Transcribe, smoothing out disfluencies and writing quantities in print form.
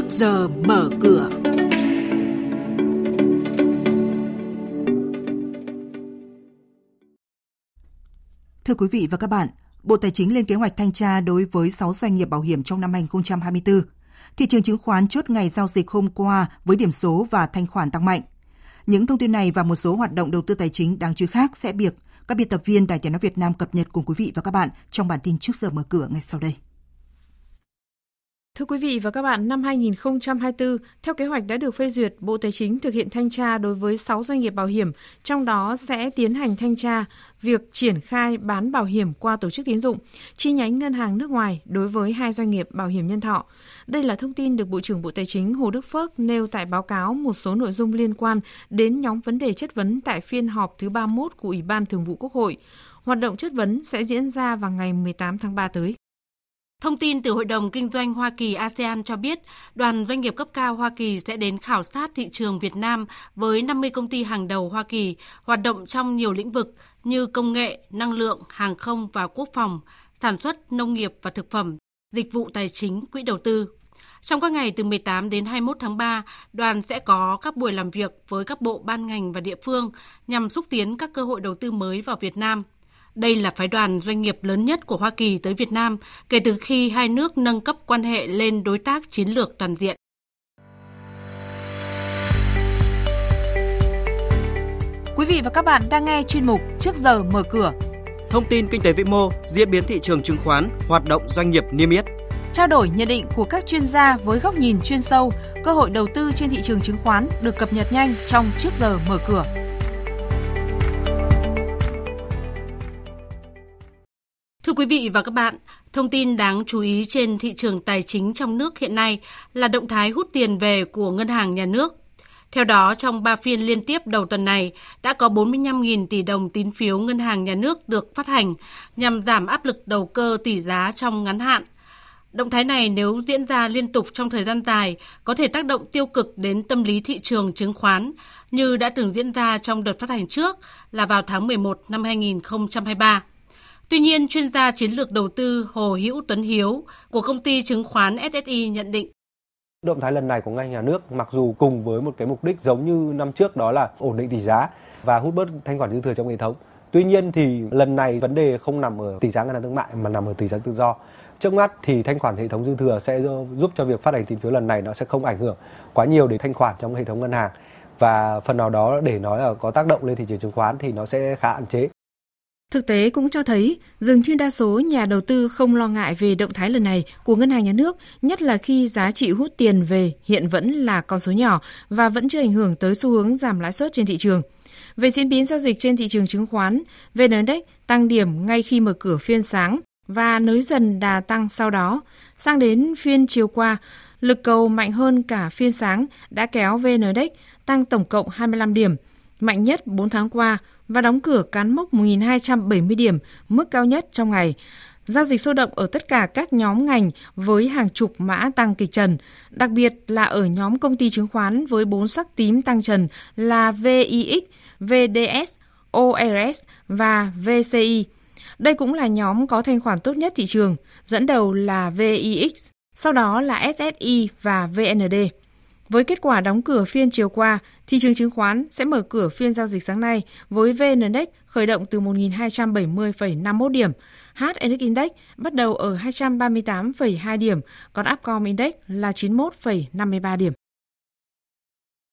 Trước giờ mở cửa. Thưa quý vị và các bạn, Bộ Tài chính lên kế hoạch thanh tra đối với 6 doanh nghiệp bảo hiểm trong năm 2024. Thị trường chứng khoán chốt ngày giao dịch hôm qua với điểm số và thanh khoản tăng mạnh. Những thông tin này và một số hoạt động đầu tư tài chính đáng chú ý khác sẽ được các biên tập viên Đài Tiếng nói Việt Nam cập nhật cùng quý vị và các bạn trong bản tin Trước giờ mở cửa ngay sau đây. Thưa quý vị và các bạn, năm 2024, theo kế hoạch đã được phê duyệt, Bộ Tài chính thực hiện thanh tra đối với 6 doanh nghiệp bảo hiểm, trong đó sẽ tiến hành thanh tra việc triển khai bán bảo hiểm qua tổ chức tín dụng, chi nhánh ngân hàng nước ngoài đối với 2 doanh nghiệp bảo hiểm nhân thọ. Đây là thông tin được Bộ trưởng Bộ Tài chính Hồ Đức Phước nêu tại báo cáo một số nội dung liên quan đến nhóm vấn đề chất vấn tại phiên họp thứ 31 của Ủy ban Thường vụ Quốc hội. Hoạt động chất vấn sẽ diễn ra vào ngày 18 tháng 3 tới. Thông tin từ Hội đồng Kinh doanh Hoa Kỳ ASEAN cho biết, đoàn doanh nghiệp cấp cao Hoa Kỳ sẽ đến khảo sát thị trường Việt Nam với 50 công ty hàng đầu Hoa Kỳ, hoạt động trong nhiều lĩnh vực như công nghệ, năng lượng, hàng không và quốc phòng, sản xuất, nông nghiệp và thực phẩm, dịch vụ tài chính, quỹ đầu tư. Trong các ngày từ 18 đến 21 tháng 3, đoàn sẽ có các buổi làm việc với các bộ ban ngành và địa phương nhằm xúc tiến các cơ hội đầu tư mới vào Việt Nam. Đây là phái đoàn doanh nghiệp lớn nhất của Hoa Kỳ tới Việt Nam kể từ khi hai nước nâng cấp quan hệ lên đối tác chiến lược toàn diện. Quý vị và các bạn đang nghe chuyên mục Trước giờ mở cửa. Thông tin kinh tế vĩ mô, diễn biến thị trường chứng khoán, hoạt động doanh nghiệp niêm yết. Trao đổi nhận định của các chuyên gia với góc nhìn chuyên sâu, cơ hội đầu tư trên thị trường chứng khoán được cập nhật nhanh trong Trước giờ mở cửa. Thưa quý vị và các bạn, thông tin đáng chú ý trên thị trường tài chính trong nước hiện nay là động thái hút tiền về của Ngân hàng Nhà nước. Theo đó, trong 3 phiên liên tiếp đầu tuần này, đã có 45.000 tỷ đồng tín phiếu Ngân hàng Nhà nước được phát hành nhằm giảm áp lực đầu cơ tỷ giá trong ngắn hạn. Động thái này nếu diễn ra liên tục trong thời gian dài có thể tác động tiêu cực đến tâm lý thị trường chứng khoán như đã từng diễn ra trong đợt phát hành trước là vào tháng 11 năm 2023. Tuy nhiên, chuyên gia chiến lược đầu tư Hồ Hữu Tuấn Hiếu của công ty chứng khoán SSI nhận định. Động thái lần này của Ngân hàng Nhà nước mặc dù cùng với một cái mục đích giống như năm trước đó là ổn định tỷ giá và hút bớt thanh khoản dư thừa trong hệ thống. Tuy nhiên thì lần này vấn đề không nằm ở tỷ giá ngân hàng thương mại mà nằm ở tỷ giá tự do. Trước mắt thì thanh khoản hệ thống dư thừa sẽ giúp cho việc phát hành tín phiếu lần này nó sẽ không ảnh hưởng quá nhiều đến thanh khoản trong hệ thống ngân hàng và phần nào đó để nói là có tác động lên thị trường chứng khoán thì nó sẽ khá hạn chế. Thực tế cũng cho thấy, dường như đa số nhà đầu tư không lo ngại về động thái lần này của Ngân hàng Nhà nước, nhất là khi giá trị hút tiền về hiện vẫn là con số nhỏ và vẫn chưa ảnh hưởng tới xu hướng giảm lãi suất trên thị trường. Về diễn biến giao dịch trên thị trường chứng khoán, VN Index tăng điểm ngay khi mở cửa phiên sáng và nới dần đà tăng sau đó. Sang đến phiên chiều qua, lực cầu mạnh hơn cả phiên sáng đã kéo VN Index tăng tổng cộng 25 điểm, mạnh nhất 4 tháng qua và đóng cửa cán mốc 1.270 điểm, mức cao nhất trong ngày. Giao dịch sôi động ở tất cả các nhóm ngành với hàng chục mã tăng kịch trần, đặc biệt là ở nhóm công ty chứng khoán với 4 sắc tím tăng trần là VIX, VDS, ORS và VCI. Đây cũng là nhóm có thanh khoản tốt nhất thị trường, dẫn đầu là VIX, sau đó là SSI và VND. Với kết quả đóng cửa phiên chiều qua, thị trường chứng khoán sẽ mở cửa phiên giao dịch sáng nay với VN Index khởi động từ 1.270,51 điểm, HNX Index bắt đầu ở 238,2 điểm, còn Upcom Index là 91,53 điểm.